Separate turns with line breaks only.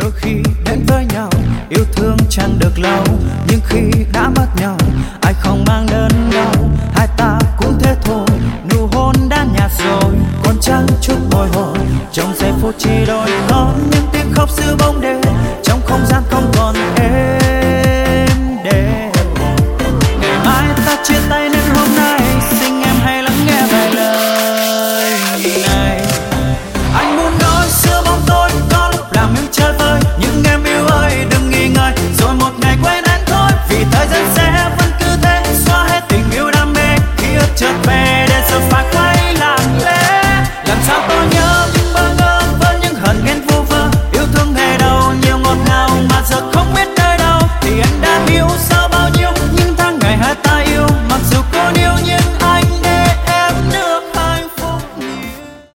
đôi khi đến với nhau yêu thương chẳng được lâu, nhưng khi đã mất nhau ai không mang đớn đau. Hai ta cũng thế thôi, nụ hôn đã nhạt rồi, còn chẳng chút bồi hồi trong giây phút chỉ đôi ngón. Những tiếng khóc giữa bóng đêm trong không gian không còn